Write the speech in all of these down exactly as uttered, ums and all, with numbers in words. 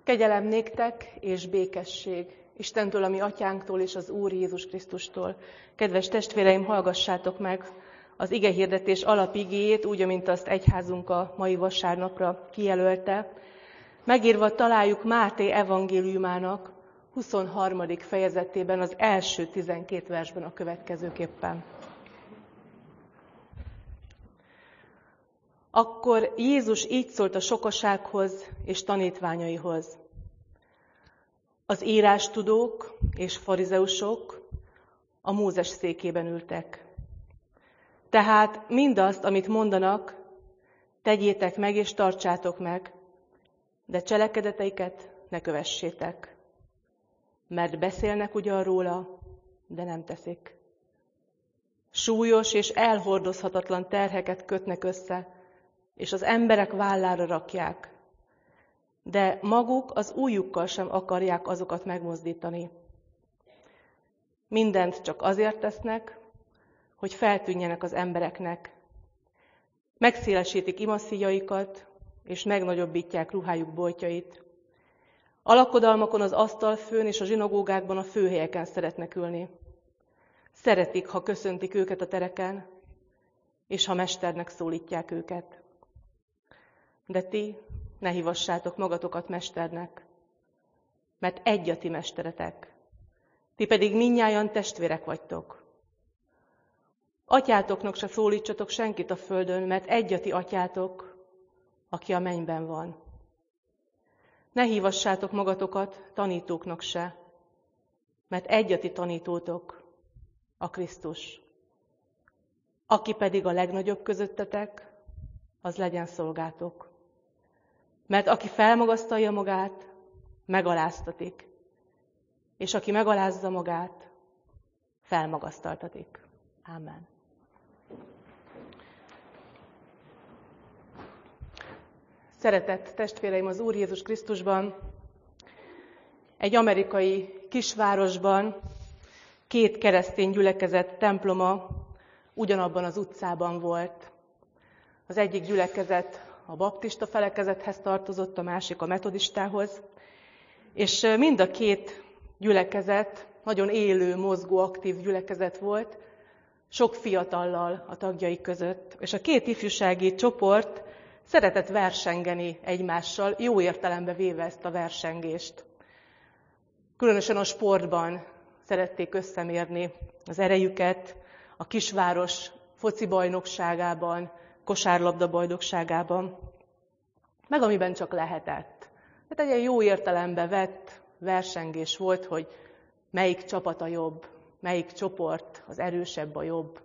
Kegyelem néktek és békesség Istentől, a mi atyánktól és az Úr Jézus Krisztustól. Kedves testvéreim, hallgassátok meg az igehirdetés alapigéjét, úgy, amint azt egyházunk a mai vasárnapra kijelölte. Megírva találjuk Máté evangéliumának huszonharmadik fejezetében, az első tizenkét versben a következőképpen. Akkor Jézus így szólt a sokasághoz és tanítványaihoz. Az írástudók és farizeusok a Mózes székében ültek. Tehát mindazt, amit mondanak, tegyétek meg és tartsátok meg, de cselekedeteiket ne kövessétek. Mert beszélnek ugyan róla, de nem teszik. Súlyos és elhordozhatatlan terheket kötnek össze, és az emberek vállára rakják, de maguk az ujjukkal sem akarják azokat megmozdítani. Mindent csak azért tesznek, hogy feltűnjenek az embereknek. Megszélesítik imaszíjaikat, és megnagyobbítják ruhájuk boltjait. A lakodalmakon, az asztalfőn és a zsinagógákban a főhelyeken szeretnek ülni. Szeretik, ha köszöntik őket a tereken, és ha mesternek szólítják őket. De ti ne hívassátok magatokat mesternek, mert egy a ti mesteretek, ti pedig mindnyájan testvérek vagytok. Atyátoknak se szólítsatok senkit a földön, mert egy a ti atyátok, aki a mennyben van. Ne hívassátok magatokat tanítóknak se, mert egy a ti tanítótok, a Krisztus. Aki pedig a legnagyobb közöttetek, az legyen szolgátok. Mert aki felmagasztalja magát, megaláztatik, és aki megalázza magát, felmagasztaltatik. Ámen. Szeretett testvéreim az Úr Jézus Krisztusban, egy amerikai kisvárosban két keresztény gyülekezet temploma ugyanabban az utcában volt. Az egyik gyülekezet a baptista felekezethez tartozott, a másik a metodistához, és mind a két gyülekezet nagyon élő, mozgó, aktív gyülekezet volt, sok fiatallal a tagjai között. És a két ifjúsági csoport szeretett versengeni egymással, jó értelembe véve ezt a versengést. Különösen a sportban szerették összemérni az erejüket, a kisváros foci bajnokságában, kosárlabda bajnokságában, meg amiben csak lehetett. Tehát egy jó értelembe vett versengés volt, hogy melyik csapat a jobb, melyik csoport az erősebb, a jobb.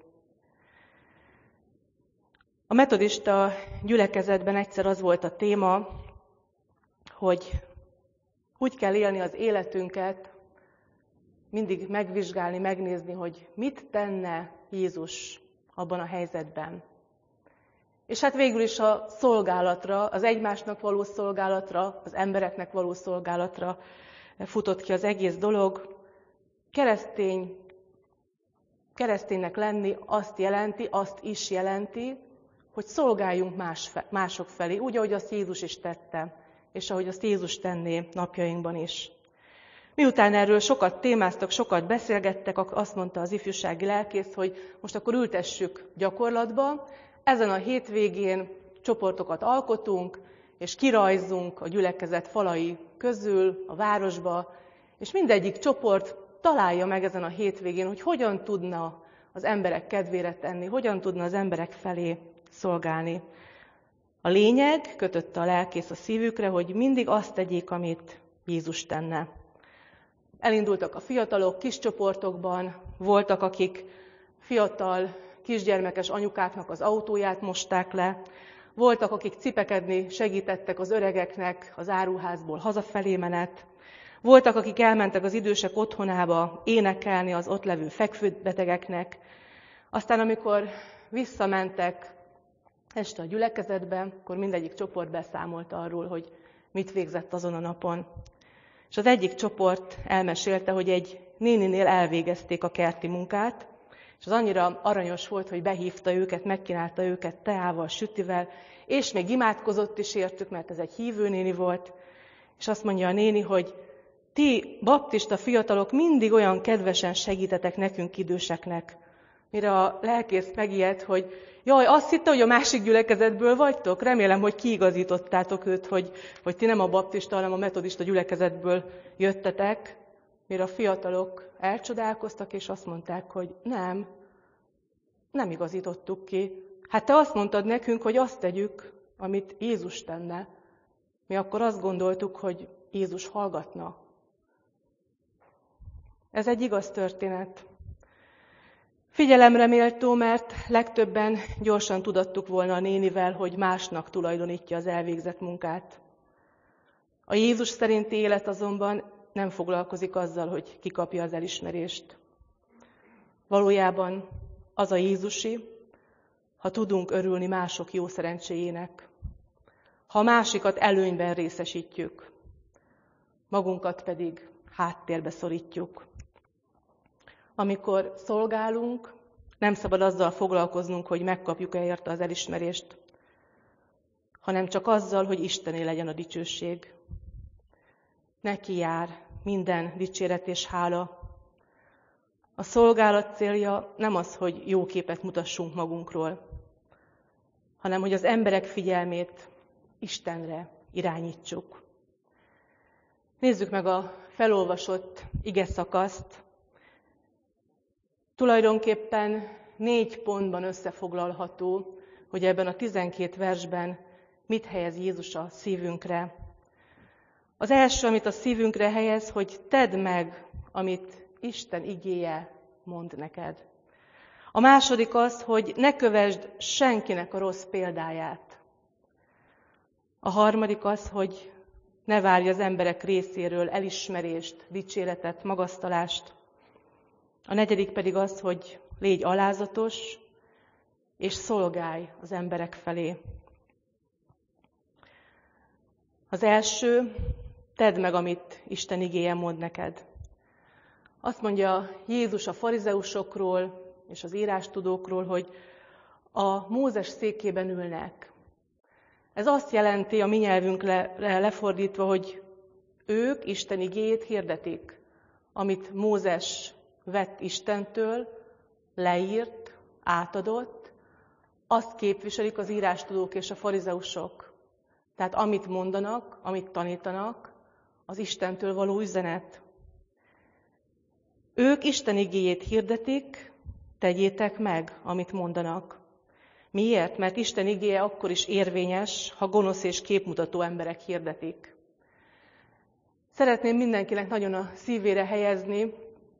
A metodista gyülekezetben egyszer az volt a téma, hogy úgy kell élni az életünket, mindig megvizsgálni, megnézni, hogy mit tenne Jézus abban a helyzetben. És hát végül is a szolgálatra, az egymásnak való szolgálatra, az embereknek való szolgálatra futott ki az egész dolog. Keresztény, kereszténynek lenni azt jelenti, azt is jelenti, hogy szolgáljunk más, mások felé, úgy, ahogy azt Jézus is tette, és ahogy azt Jézus tenné napjainkban is. Miután erről sokat témáztak, sokat beszélgettek, azt mondta az ifjúsági lelkész, hogy most akkor ültessük gyakorlatba. Ezen a hétvégén csoportokat alkotunk, és kirajzunk a gyülekezet falai közül a városba, és mindegyik csoport találja meg ezen a hétvégén, hogy hogyan tudna az emberek kedvére tenni, hogyan tudna az emberek felé szolgálni. A lényeg, kötötte a lelkész a szívükre, hogy mindig azt tegyék, amit Jézus tenne. Elindultak a fiatalok kis csoportokban, voltak, akik fiatal, kisgyermekes anyukáknak az autóját mosták le, voltak, akik cipekedni segítettek az öregeknek az áruházból hazafelé menet, voltak, akik elmentek az idősek otthonába énekelni az ott levő fekvőbetegeknek, aztán amikor visszamentek este a gyülekezetbe, akkor mindegyik csoport beszámolt arról, hogy mit végzett azon a napon. És az egyik csoport elmesélte, hogy egy néninél elvégezték a kerti munkát, és az annyira aranyos volt, hogy behívta őket, megkínálta őket teával, sütivel, és még imádkozott is értük, mert ez egy hívő néni volt, És azt mondja a néni, hogy ti, baptista fiatalok, mindig olyan kedvesen segítetek nekünk időseknek. Mire a lelkész megijed, hogy jaj, azt hitte, hogy a másik gyülekezetből vagytok? Remélem, hogy kiigazítottátok őt, hogy, hogy ti nem a baptista, hanem a metodista gyülekezetből jöttetek. Mire a fiatalok elcsodálkoztak, és azt mondták, hogy nem, nem igazítottuk ki. Hát te azt mondtad nekünk, hogy azt tegyük, amit Jézus tenne. Mi akkor azt gondoltuk, hogy Jézus hallgatna. Ez egy igaz történet. Figyelemre méltó, mert legtöbben gyorsan tudattuk volna a nénivel, hogy másnak tulajdonítja az elvégzett munkát. A Jézus szerinti élet azonban nem foglalkozik azzal, hogy kikapja az elismerést. Valójában az a Jézusi, ha tudunk örülni mások jó szerencséjének, ha a másikat előnyben részesítjük, magunkat pedig háttérbe szorítjuk. Amikor szolgálunk, nem szabad azzal foglalkoznunk, hogy megkapjuk-e érte az elismerést, hanem csak azzal, hogy Istené legyen a dicsőség. Neki jár minden dicséret és hála. A szolgálat célja nem az, hogy jó képet mutassunk magunkról, hanem hogy az emberek figyelmét Istenre irányítsuk. Nézzük meg a felolvasott igeszakaszt. Tulajdonképpen négy pontban összefoglalható, hogy ebben a tizenkét versben mit helyez Jézus a szívünkre. Az első, amit a szívünkre helyez, hogy tedd meg, amit Isten igéje mond neked. A második az, hogy ne kövesd senkinek a rossz példáját. A harmadik az, hogy ne várj az emberek részéről elismerést, dicséretet, magasztalást. A negyedik pedig az, hogy légy alázatos, és szolgálj az emberek felé. Az első, tedd meg, amit Isten igéje mond neked. Azt mondja Jézus a farizeusokról és az írástudókról, hogy a Mózes székében ülnek. Ez azt jelenti a mi nyelvünkre lefordítva, hogy ők Isten igéjét hirdetik, amit Mózes vett Istentől, leírt, átadott, azt képviselik az írástudók és a farizeusok. Tehát amit mondanak, amit tanítanak, az Istentől való üzenet. Ők Isten igéjét hirdetik, tegyétek meg, amit mondanak. Miért? Mert Isten igéje akkor is érvényes, ha gonosz és képmutató emberek hirdetik. Szeretném mindenkinek nagyon a szívére helyezni,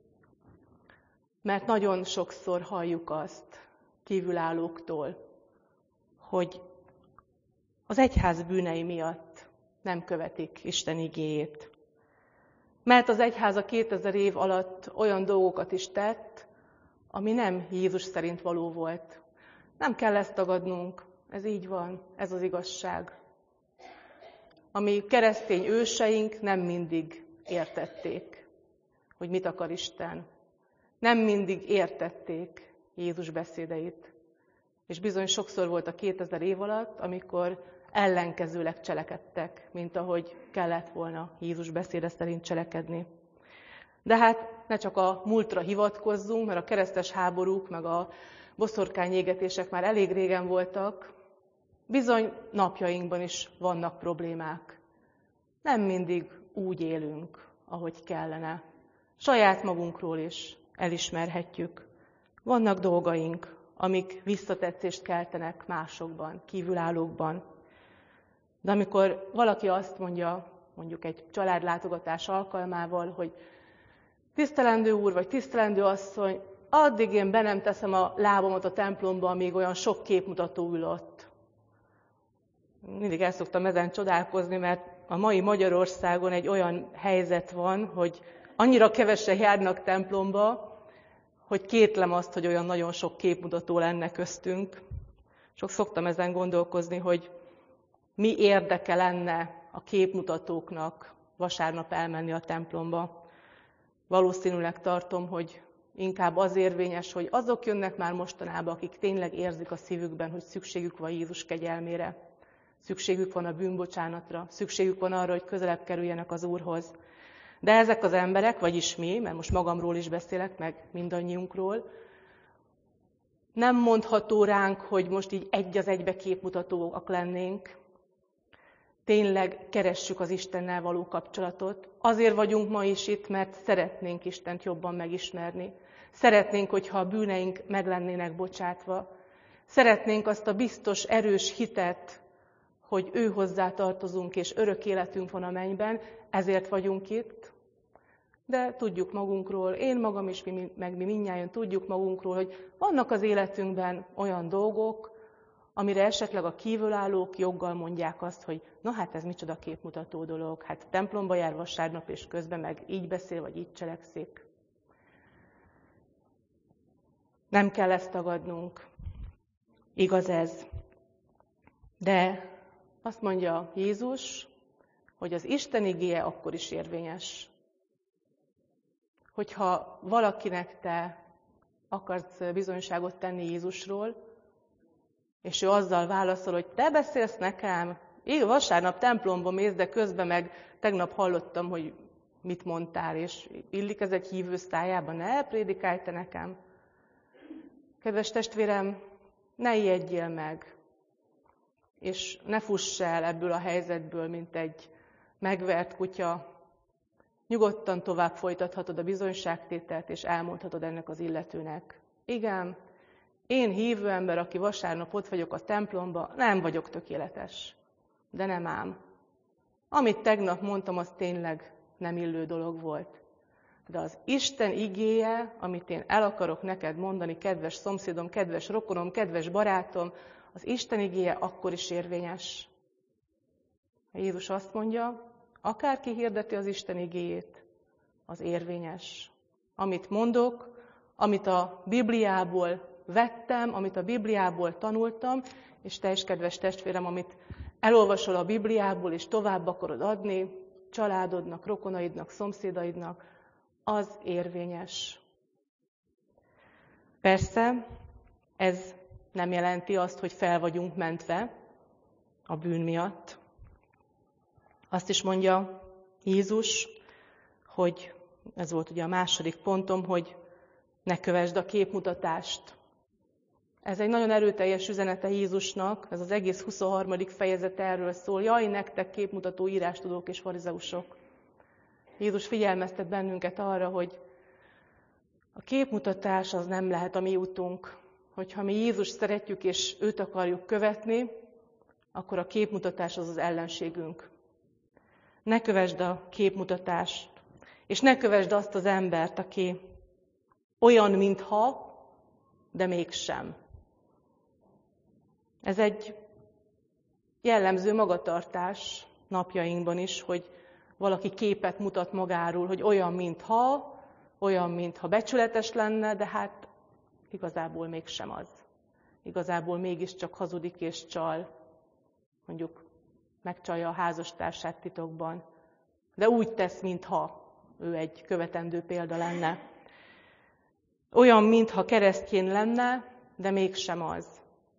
mert nagyon sokszor halljuk azt kívülállóktól, hogy az egyház bűnei miatt nem követik Isten igéjét. Mert az egyház a kétezer év alatt olyan dolgokat is tett, ami nem Jézus szerint való volt. Nem kell ezt tagadnunk, ez így van, ez az igazság. Ami keresztény őseink nem mindig értették, hogy mit akar Isten. Nem mindig értették Jézus beszédeit. És bizony sokszor volt a kétezer év alatt, amikor ellenkezőleg cselekedtek, mint ahogy kellett volna Jézus beszéde szerint cselekedni. De hát ne csak a múltra hivatkozzunk, mert a keresztes háborúk, meg a boszorkányégetések már elég régen voltak. Bizony napjainkban is vannak problémák. Nem mindig úgy élünk, ahogy kellene. Saját magunkról is elismerhetjük. Vannak dolgaink, amik visszatetszést keltenek másokban, kívülállókban. De amikor valaki azt mondja, mondjuk egy családlátogatás alkalmával, hogy tisztelendő úr vagy tisztelendő asszony, addig én be nem teszem a lábamat a templomba, amíg olyan sok képmutató ül ott. Mindig el szoktam ezen csodálkozni, mert a mai Magyarországon egy olyan helyzet van, hogy annyira kevesen járnak templomba, hogy kétlem azt, hogy olyan nagyon sok képmutató lenne köztünk. Sok szoktam ezen gondolkozni, hogy mi érdeke lenne a képmutatóknak vasárnap elmenni a templomba. Valószínűleg tartom, hogy inkább az érvényes, hogy azok jönnek már mostanában, akik tényleg érzik a szívükben, hogy szükségük van Jézus kegyelmére. Szükségük van a bűnbocsánatra, szükségük van arra, hogy közelebb kerüljenek az Úrhoz. De ezek az emberek, vagyis mi, mert most magamról is beszélek, meg mindannyiunkról, nem mondható ránk, hogy most így egy az egybe képmutatóak lennénk. Tényleg keressük az Istennel való kapcsolatot. Azért vagyunk ma is itt, mert szeretnénk Istent jobban megismerni. Szeretnénk, hogyha a bűneink meg lennének bocsátva. Szeretnénk azt a biztos, erős hitet, hogy ő hozzá tartozunk, és örök életünk van a mennyben, ezért vagyunk itt. De tudjuk magunkról, én magam is, mi, meg mi mindnyájan tudjuk magunkról, hogy vannak az életünkben olyan dolgok, amire esetleg a kívülállók joggal mondják azt, hogy na hát ez micsoda képmutató dolog, hát templomba jár vasárnap, és közben meg így beszél, vagy így cselekszik. Nem kell ezt tagadnunk. Igaz ez. De azt mondja Jézus, hogy az Isten igéje akkor is érvényes. Hogyha valakinek te akarsz bizonyságot tenni Jézusról, és ő azzal válaszol, hogy te beszélsz nekem, így vasárnap templomba mész, de közben meg tegnap hallottam, hogy mit mondtál, és illik ez egy hívő szájába, ne prédikálj te nekem. Kedves testvérem, ne ijedjél meg, és ne fuss el ebből a helyzetből, mint egy megvert kutya. Nyugodtan tovább folytathatod a bizonyságtételt, és elmondhatod ennek az illetőnek. Igen, én hívő ember, aki vasárnap ott vagyok a templomba, nem vagyok tökéletes. De nem ám. Amit tegnap mondtam, az tényleg nem illő dolog volt. De az Isten igéje, amit én el akarok neked mondani, kedves szomszédom, kedves rokonom, kedves barátom, az Isten igéje akkor is érvényes. Jézus azt mondja, akárki hirdeti az Isten igéjét, az érvényes. Amit mondok, amit a Bibliából vettem, amit a Bibliából tanultam, és te is, kedves testvérem, amit elolvasol a Bibliából, és tovább akarod adni családodnak, rokonaidnak, szomszédaidnak, az érvényes. Persze, ez nem jelenti azt, hogy fel vagyunk mentve a bűn miatt. Azt is mondja Jézus, hogy ez volt ugye a második pontom, hogy ne kövesd a képmutatást. Ez egy nagyon erőteljes üzenete Jézusnak, ez az egész huszonharmadik fejezet erről szól. Jaj, nektek képmutató írástudók és farizeusok. Jézus figyelmeztet bennünket arra, hogy a képmutatás az nem lehet a mi útunk. Hogyha mi Jézust szeretjük és őt akarjuk követni, akkor a képmutatás az az ellenségünk. Ne kövesd a képmutatást, és ne kövesd azt az embert, aki olyan, mintha, de mégsem. Ez egy jellemző magatartás napjainkban is, hogy valaki képet mutat magáról, hogy olyan, mintha, olyan, mintha becsületes lenne, de hát igazából mégsem az. Igazából mégiscsak hazudik és csal. Mondjuk megcsalja a házastársát titokban. De úgy tesz, mintha ő egy követendő példa lenne. Olyan, mintha keresztjén lenne, de mégsem az.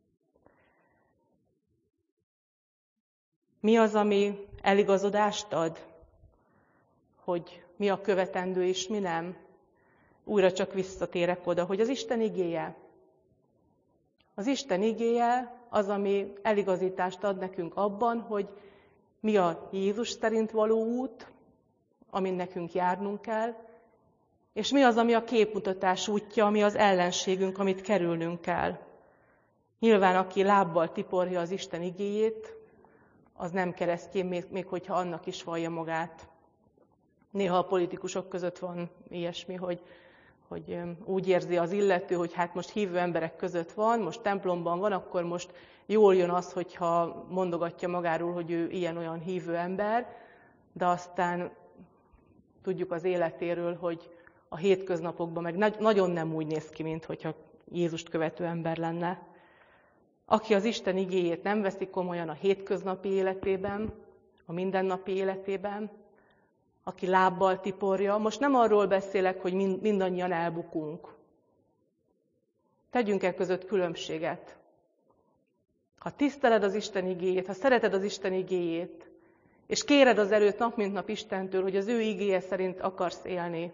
Mi az, ami eligazodást ad? Hogy mi a követendő és mi nem? Újra csak visszatérek oda, hogy az Isten igéje. Az Isten igéje az, ami eligazítást ad nekünk abban, hogy mi a Jézus szerint való út, amin nekünk járnunk kell, és mi az, ami a képmutatás útja, ami az ellenségünk, amit kerülnünk kell. Nyilván, aki lábbal tiporja az Isten igéjét, az nem keresztjén, még, még hogyha annak is vallja magát. Néha a politikusok között van ilyesmi, hogy, hogy úgy érzi az illető, hogy hát most hívő emberek között van, most templomban van, akkor most jól jön az, hogyha mondogatja magáról, hogy ő ilyen-olyan hívő ember, de aztán tudjuk az életéről, hogy a hétköznapokban meg nagyon nem úgy néz ki, mint hogyha Jézust követő ember lenne. Aki az Isten igéjét nem veszi komolyan a hétköznapi életében, a mindennapi életében, aki lábbal tiporja, most nem arról beszélek, hogy mindannyian elbukunk. Tegyünk el között különbséget. Ha tiszteled az Isten igéjét, ha szereted az Isten igéjét, és kéred az erőt nap mint nap Istentől, hogy az ő igéje szerint akarsz élni,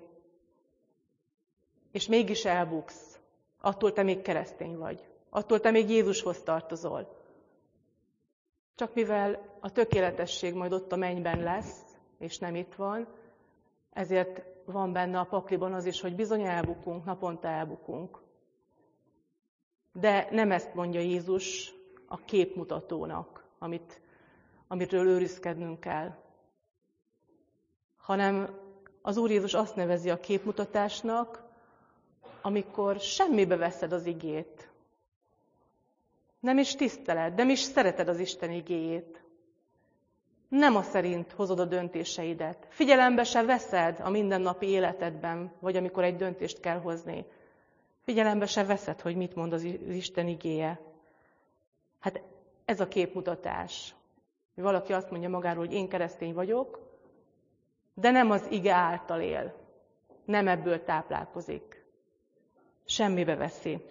és mégis elbuksz, attól te még keresztény vagy, attól te még Jézushoz tartozol. Csak mivel a tökéletesség majd ott a mennyben lesz, és nem itt van, ezért van benne a pakliban az is, hogy bizony elbukunk, naponta elbukunk. De nem ezt mondja Jézus a képmutatónak, amit, amitől őrizkednünk kell, hanem az Úr Jézus azt nevezi a képmutatásnak, amikor semmibe veszed az igét. Nem is tiszteled, nem is szereted az Isten igéjét. Nem a szerint hozod a döntéseidet. Figyelembe se veszed a mindennapi életedben, vagy amikor egy döntést kell hozni. Figyelembe se veszed, hogy mit mond az Isten igéje. Hát ez a képmutatás. Valaki azt mondja magáról, hogy én keresztény vagyok, de nem az ige által él. Nem ebből táplálkozik. Semmibe veszi.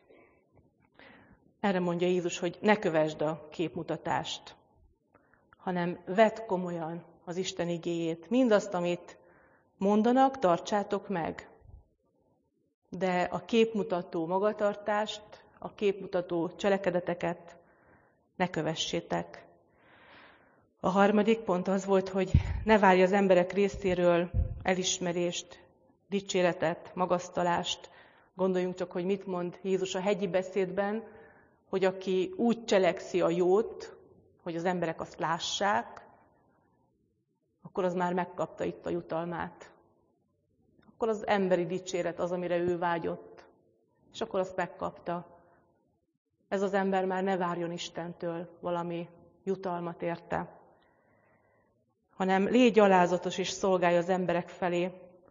Erre mondja Jézus, hogy ne kövesd a képmutatást, hanem vedd komolyan az Isten igéjét. Mindazt, amit mondanak, tartsátok meg. De a képmutató magatartást, a képmutató cselekedeteket ne kövessétek. A harmadik pont az volt, hogy ne várj az emberek részéről elismerést, dicséretet, magasztalást. Gondoljunk csak, hogy mit mond Jézus a hegyi beszédben, hogy aki úgy cselekszi a jót, hogy az emberek azt lássák, akkor az már megkapta itt a jutalmát. Akkor az emberi dicséret az, amire ő vágyott, és akkor azt megkapta. Ez az ember már ne várjon Istentől valami jutalmat érte, hanem légy alázatos és szolgálj az emberek felé.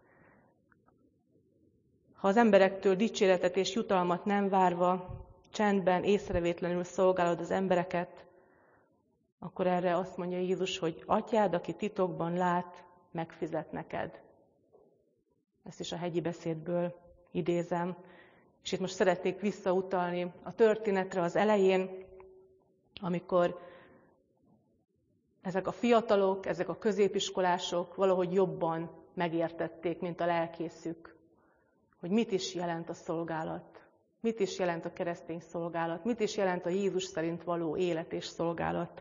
Ha az emberektől dicséretet és jutalmat nem várva, csendben, észrevétlenül szolgálod az embereket, akkor erre azt mondja Jézus, hogy Atyád, aki titokban lát, megfizet neked. Ezt is a hegyi beszédből idézem. És itt most szeretnék visszautalni a történetre az elején, amikor ezek a fiatalok, ezek a középiskolások valahogy jobban megértették, mint a lelkészük, hogy mit is jelent a szolgálat, mit is jelent a keresztény szolgálat, mit is jelent a Jézus szerint való élet és szolgálat.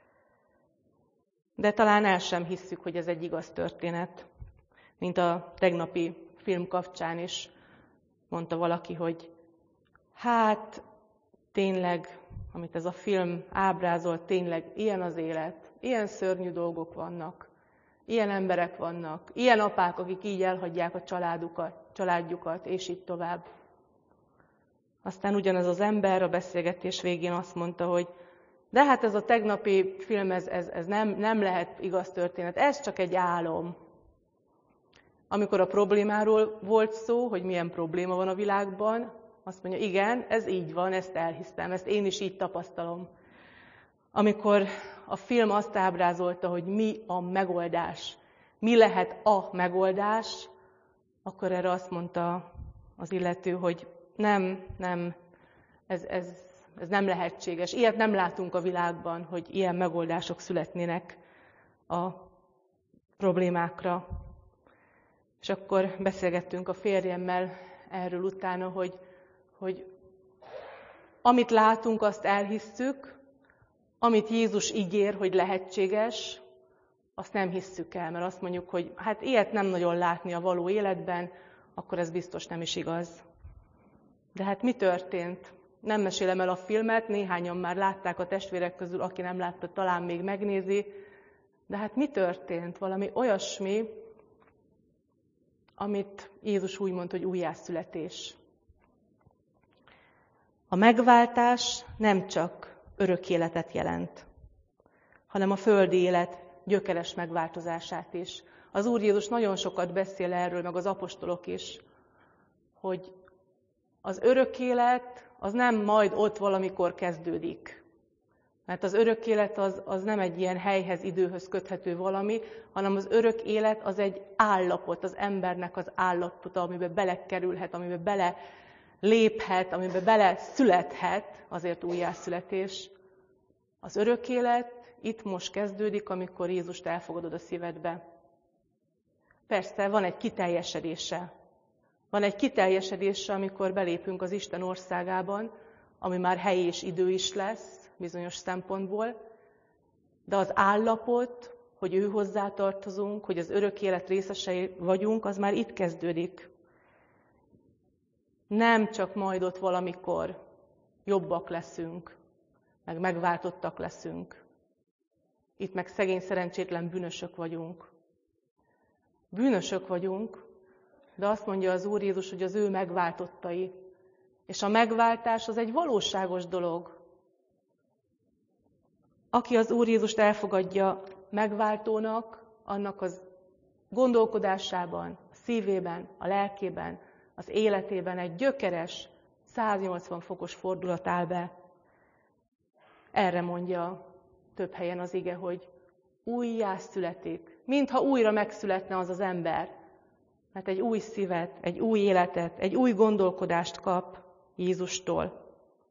De talán el sem hisszük, hogy ez egy igaz történet, mint a tegnapi film kapcsán is mondta valaki, hogy hát tényleg, amit ez a film ábrázol, tényleg ilyen az élet, ilyen szörnyű dolgok vannak, ilyen emberek vannak, ilyen apák, akik így elhagyják a családukat, családjukat, és így tovább. Aztán ugyanez az ember a beszélgetés végén azt mondta, hogy de hát ez a tegnapi film, ez, ez, ez nem, nem lehet igaz történet, ez csak egy álom. Amikor a problémáról volt szó, hogy milyen probléma van a világban, azt mondja, igen, ez így van, ezt elhiszem, ezt én is így tapasztalom. Amikor a film azt ábrázolta, hogy mi a megoldás, mi lehet a megoldás, akkor erre azt mondta az illető, hogy nem, nem, ez, ez, ez nem lehetséges. Ilyet nem látunk a világban, hogy ilyen megoldások születnének a problémákra. És akkor beszélgettünk a férjemmel erről utána, hogy, hogy amit látunk, azt elhisszük, amit Jézus ígér, hogy lehetséges, azt nem hisszük el, mert azt mondjuk, hogy hát ilyet nem nagyon látni a való életben, akkor ez biztos nem is igaz. De hát mi történt? Nem mesélem el a filmet, néhányan már látták a testvérek közül, aki nem látta, talán még megnézi. De hát mi történt? Valami olyasmi, amit Jézus úgy mondta, hogy újjászületés. A megváltás nem csak örök életet jelent, hanem a földi élet gyökeres megváltozását is. Az Úr Jézus nagyon sokat beszél erről, meg az apostolok is, hogy az örök élet az nem majd ott valamikor kezdődik. Mert az örök élet az, az nem egy ilyen helyhez, időhöz köthető valami, hanem az örök élet az egy állapot, az embernek az állapota, amiben belekerülhet, amiben bele léphet, amiben bele születhet, azért újjászületés. Az örök élet itt most kezdődik, amikor Jézust elfogadod a szívedbe. Persze, van egy kiteljesedése. Van egy kiteljesedése, amikor belépünk az Isten országában, ami már hely és idő is lesz, bizonyos szempontból, de az állapot, hogy ő hozzá tartozunk, hogy az örök élet részesei vagyunk, az már itt kezdődik. Nem csak majd ott valamikor jobbak leszünk, meg megváltottak leszünk. Itt meg szegény, szerencsétlen bűnösök vagyunk. Bűnösök vagyunk, de azt mondja az Úr Jézus, hogy az ő megváltottai. És a megváltás az egy valóságos dolog. Aki az Úr Jézust elfogadja megváltónak, annak az gondolkodásában, a szívében, a lelkében, az életében egy gyökeres, száznyolcvan fokos fordulat áll be. Erre mondja több helyen az ige, hogy újjászületik. Mintha újra megszületne az az ember. Mert egy új szívet, egy új életet, egy új gondolkodást kap Jézustól.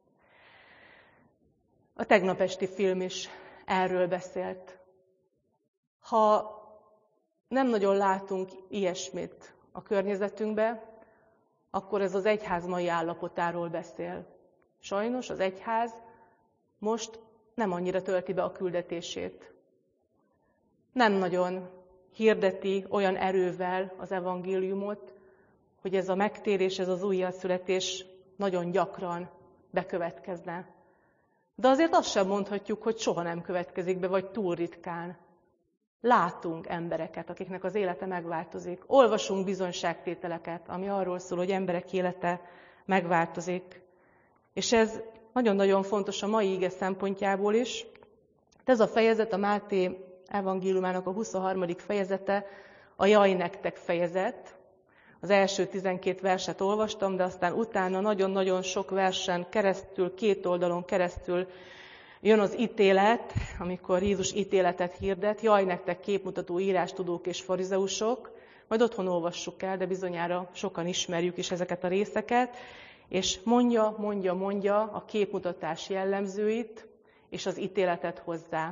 A tegnap esti film is erről beszélt. Ha nem nagyon látunk ilyesmit a környezetünkbe, akkor ez az egyház mai állapotáról beszél. Sajnos az egyház most nem annyira tölti be a küldetését. Nem nagyon hirdeti olyan erővel az evangéliumot, hogy ez a megtérés, ez az újjászületés nagyon gyakran bekövetkezne. De azért azt sem mondhatjuk, hogy soha nem következik be, vagy túl ritkán. Látunk embereket, akiknek az élete megváltozik. Olvasunk bizonyságtételeket, ami arról szól, hogy emberek élete megváltozik. És ez nagyon-nagyon fontos a mai ige szempontjából is. Ez a fejezet, a Máté evangéliumának a huszonharmadik fejezete, a Jaj nektek fejezet. Az első tizenkét verset olvastam, de aztán utána nagyon-nagyon sok versen keresztül, két oldalon keresztül jön az ítélet, amikor Jézus ítéletet hirdet. Jaj nektek képmutató írástudók és farizeusok. Majd otthon olvassuk el, de bizonyára sokan ismerjük is ezeket a részeket. És mondja, mondja, mondja a képmutatás jellemzőit, és az ítéletet hozzá.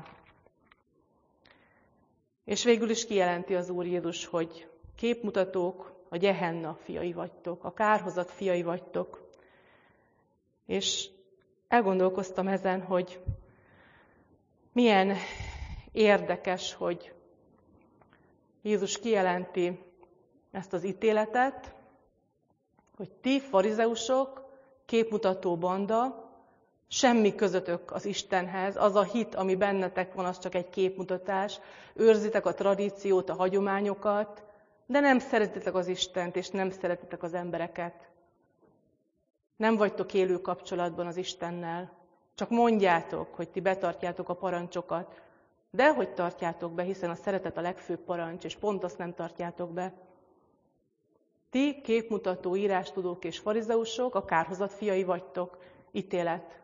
És végül is kijelenti az Úr Jézus, hogy képmutatók, a Gehenna fiai vagytok, a kárhozat fiai vagytok. És elgondolkoztam ezen, hogy milyen érdekes, hogy Jézus kijelenti ezt az ítéletet, hogy ti, farizeusok, képmutató banda, semmi közöttök az Istenhez, az a hit, ami bennetek van, az csak egy képmutatás, őrzitek a tradíciót, a hagyományokat, de nem szeretitek az Istent, és nem szeretitek az embereket. Nem vagytok élő kapcsolatban az Istennel. Csak mondjátok, hogy ti betartjátok a parancsokat, de hogy tartjátok be, hiszen a szeretet a legfőbb parancs, és pont azt nem tartjátok be. Ti, képmutató, írástudók és farizeusok, a kárhozat fiai vagytok, ítélet.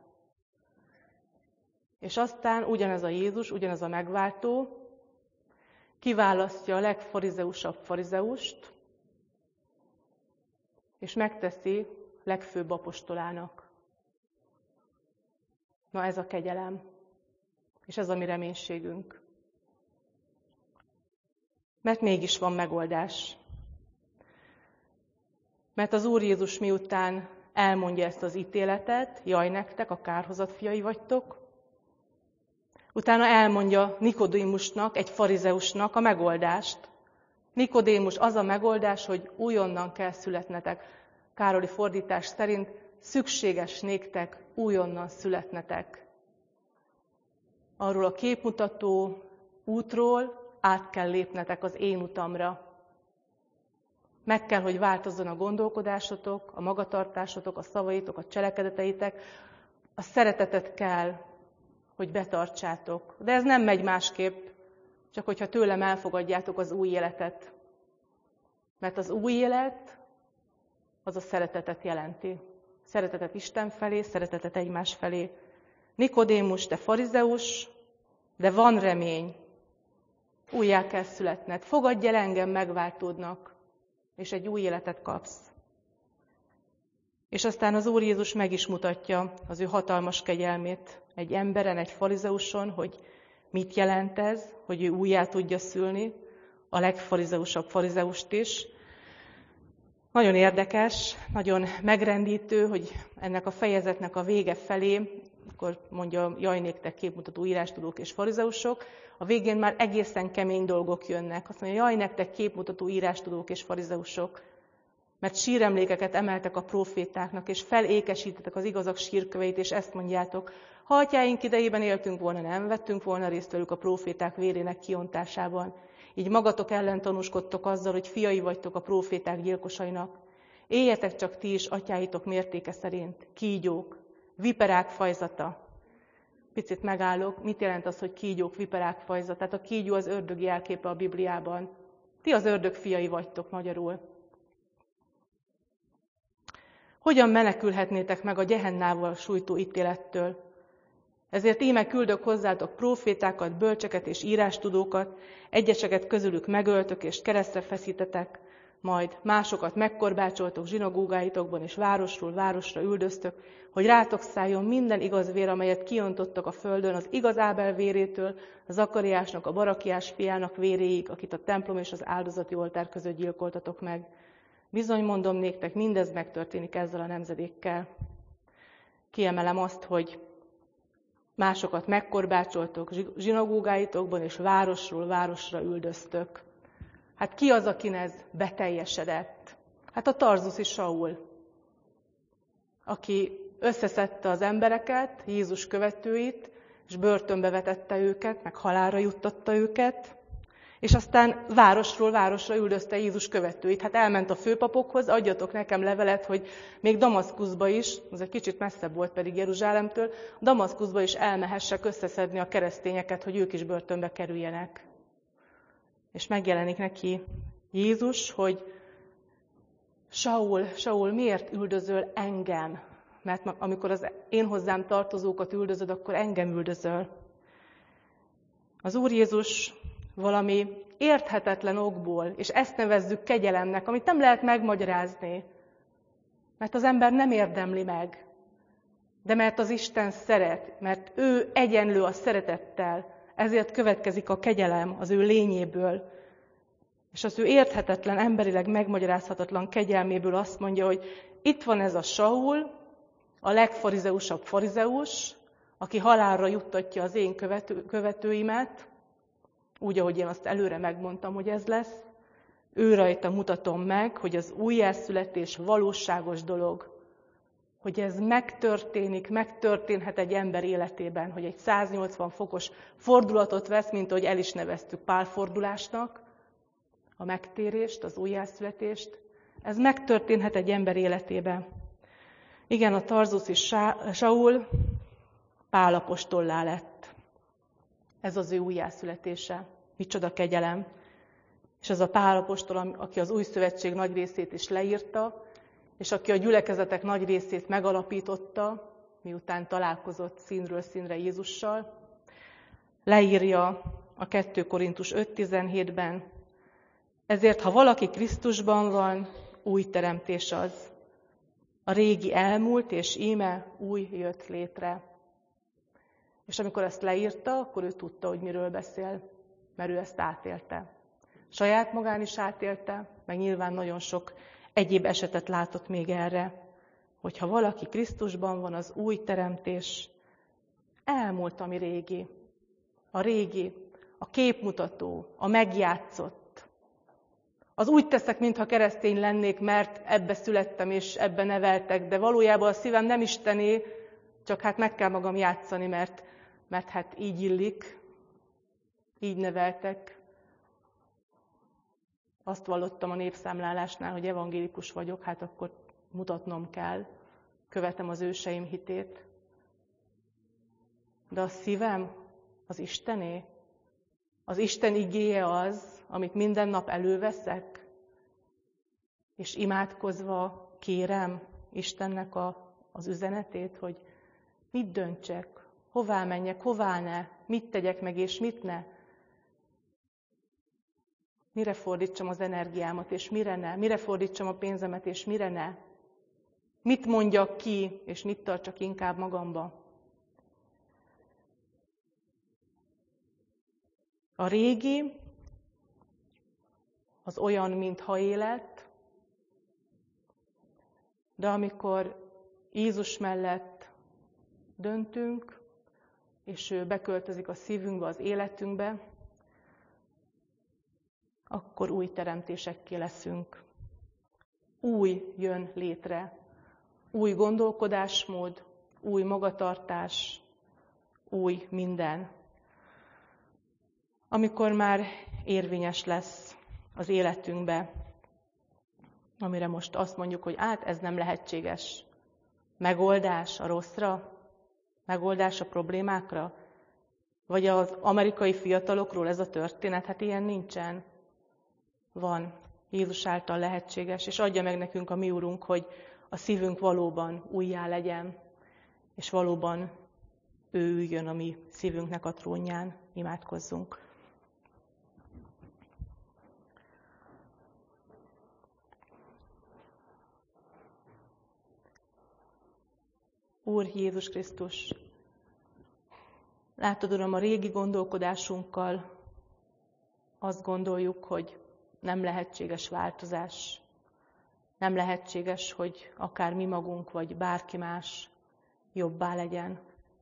És aztán ugyanez a Jézus, ugyanez a megváltó, kiválasztja a legfarizeusabb farizeust, és megteszi legfőbb apostolának. Na ez a kegyelem, és ez a mi reménységünk. Mert mégis van megoldás. Mert az Úr Jézus miután elmondja ezt az ítéletet, jaj nektek, a kárhozat fiai vagytok, utána elmondja Nikodémusnak, egy farizeusnak a megoldást. Nikodémus, az a megoldás, hogy újonnan kell születnetek. Károli fordítás szerint szükséges néktek újonnan születnetek. Arról a képmutató útról át kell lépnetek az én utamra. Meg kell, hogy változzon a gondolkodásotok, a magatartásotok, a szavaitok, a cselekedeteitek. A szeretetet kell, hogy betartsátok. De ez nem megy másképp, csak hogyha tőlem elfogadjátok az új életet. Mert az új élet, az a szeretetet jelenti. Szeretetet Isten felé, szeretetet egymás felé. Nikodémus, te farizeus, de van remény. Újjá kell születned. Fogadj el engem megváltódnak, és egy új életet kapsz. És aztán az Úr Jézus meg is mutatja az ő hatalmas kegyelmét egy emberen, egy farizeuson, hogy mit jelent ez, hogy ő újjá tudja szülni a legfarizeusabb farizeust is. Nagyon érdekes, nagyon megrendítő, hogy ennek a fejezetnek a vége felé, akkor mondja, jaj néktek képmutató írástudók és farizeusok, a végén már egészen kemény dolgok jönnek. Azt mondja, jaj nektek képmutató írástudók és farizeusok, mert síremlékeket emeltek a prófétáknak, és felékesítettek az igazak sírköveit, és ezt mondjátok, ha atyáink idejében éltünk volna, nem vettünk volna részt velük a próféták vérének kiontásában. Így magatok ellen tanúskodtok azzal, hogy fiai vagytok a próféták gyilkosainak. Éljetek csak ti is atyáitok mértéke szerint, kígyók, viperák fajzata. Picit megállok, mit jelent az, hogy kígyók, viperák fajzata? Tehát a kígyó az ördög jelképe a Bibliában. Ti az ördög fiai vagytok magyarul. Hogyan menekülhetnétek meg a gyehennával sújtó ítélettől? Ezért íme küldök hozzátok prófétákat, bölcseket és írástudókat, egyeseket közülük megöltök és keresztre feszítetek, majd másokat megkorbácsoltok zsinagógáitokban és városról városra üldöztök, hogy rátok szálljon minden igaz vér, amelyet kiontottak a földön, az igaz Ábel vérétől, a Zakariásnak, a Barakiás fiának véréig, akit a templom és az áldozati oltár között gyilkoltatok meg. Bizony mondom néktek, mindez megtörténik ezzel a nemzedékkel. Kiemelem azt, hogy másokat megkorbácsoltok zsinagógáitokban, és városról városra üldöztök. Hát ki az, akin ez beteljesedett? Hát a tarzuszi Saul, aki összeszedte az embereket, Jézus követőit, és börtönbe vetette őket, meg halálra juttatta őket, és aztán városról városra üldözte Jézus követőit. Hát elment a főpapokhoz, adjatok nekem levelet, hogy még Damaszkuszba is, az egy kicsit messzebb volt pedig Jeruzsálemtől, Damaszkuszba is elmehessek összeszedni a keresztényeket, hogy ők is börtönbe kerüljenek. És megjelenik neki Jézus, hogy Saul, Saul, miért üldözöl engem? Mert amikor az én hozzám tartozókat üldözöd, akkor engem üldözöl. Az Úr Jézus valami érthetetlen okból, és ezt nevezzük kegyelemnek, amit nem lehet megmagyarázni, mert az ember nem érdemli meg, de mert az Isten szeret, mert ő egyenlő a szeretettel, ezért következik a kegyelem az ő lényéből, és az ő érthetetlen, emberileg megmagyarázhatatlan kegyelméből azt mondja, hogy itt van ez a Saul, a legfarizeusabb farizeus, aki halálra juttatja az én követő, követőimet, úgy, ahogy én azt előre megmondtam, hogy ez lesz. Ő rajta mutatom meg, hogy az újjászületés valóságos dolog, hogy ez megtörténik, megtörténhet egy ember életében, hogy egy száznyolcvan fokos fordulatot vesz, mint ahogy el is neveztük pálfordulásnak, a megtérést, az újjászületést. Ez megtörténhet egy ember életében. Igen, a tarzuszi Saul Pál apostollá lett. Ez az ő újjászületése. Micsoda kegyelem. És ez a Pál apostol, aki az új szövetség nagy részét is leírta, és aki a gyülekezetek nagy részét megalapította, miután találkozott színről színre Jézussal, leírja a kettő Korintus öt tizenhétben, ezért, ha valaki Krisztusban van, új teremtés az. A régi elmúlt, és íme új jött létre. És amikor ezt leírta, akkor ő tudta, hogy miről beszél, mert ő ezt átélte. Saját magán is átélte, meg nyilván nagyon sok egyéb esetet látott még erre, hogy ha valaki Krisztusban van, az új teremtés, elmúlt, ami régi. A régi, a képmutató, a megjátszott. Az úgy teszek, mintha keresztény lennék, mert ebbe születtem és ebbe neveltek, de valójában a szívem nem istené, csak hát meg kell magam játszani, mert, mert hát így illik, így neveltek. Azt vallottam a népszámlálásnál, hogy evangélikus vagyok, hát akkor mutatnom kell, követem az őseim hitét. De a szívem az Istené, az Isten igéje az, amit minden nap előveszek, és imádkozva kérem Istennek a, az üzenetét, hogy mit döntsek, hová menjek, hová ne, mit tegyek meg és mit ne. Mire fordítsam az energiámat és mire ne, mire fordítsam a pénzemet és mire ne. Mit mondjak ki, és mit tartsak inkább magamba? A régi, az olyan, mintha élet, de amikor Jézus mellett döntünk, és ő beköltözik a szívünkbe, az életünkbe, akkor új teremtésekké leszünk. Új jön létre. Új gondolkodásmód, új magatartás, új minden. Amikor már érvényes lesz az életünkbe, amire most azt mondjuk, hogy át ez nem lehetséges. Megoldás a rosszra? Megoldás a problémákra? Vagy az amerikai fiatalokról ez a történet? Hát ilyen nincsen. Van. Jézus által lehetséges, és adja meg nekünk a mi Urunk, hogy a szívünk valóban újjá legyen, és valóban ő üljön a mi szívünknek a trónján. Imádkozzunk. Úr Jézus Krisztus, látod, Uram, a régi gondolkodásunkkal azt gondoljuk, hogy nem lehetséges változás. Nem lehetséges, hogy akár mi magunk, vagy bárki más jobbá legyen.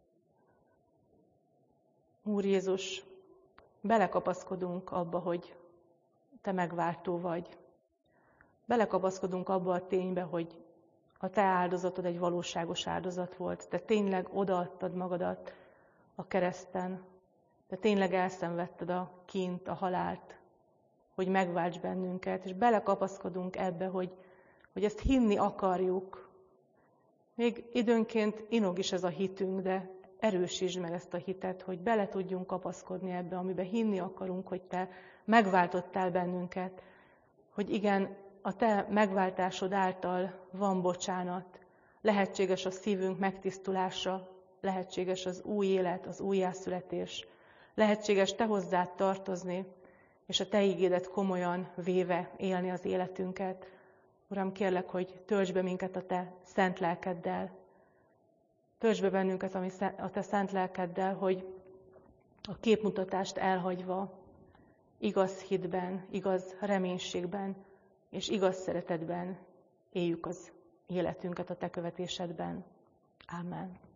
Úr Jézus, belekapaszkodunk abba, hogy Te megváltó vagy. Belekapaszkodunk abba a ténybe, hogy a Te áldozatod egy valóságos áldozat volt. Te tényleg odaadtad magadat a kereszten. Te tényleg elszenvedted a kínt, a halált, hogy megválts bennünket, és belekapaszkodunk ebbe, hogy, hogy ezt hinni akarjuk. Még időnként inog is ez a hitünk, de erősítsd meg ezt a hitet, hogy bele tudjunk kapaszkodni ebbe, amiben hinni akarunk, hogy Te megváltottál bennünket, hogy igen, a Te megváltásod által van bocsánat, lehetséges a szívünk megtisztulása, lehetséges az új élet, az újjászületés, lehetséges Te hozzád tartozni, és a Te igédet komolyan véve élni az életünket. Uram, kérlek, hogy töltsd be minket a Te szent lelkeddel. Töltsd be bennünket a Te szent lelkeddel, hogy a képmutatást elhagyva, igaz hitben, igaz reménységben és igaz szeretetben éljük az életünket a Te követésedben. Ámen.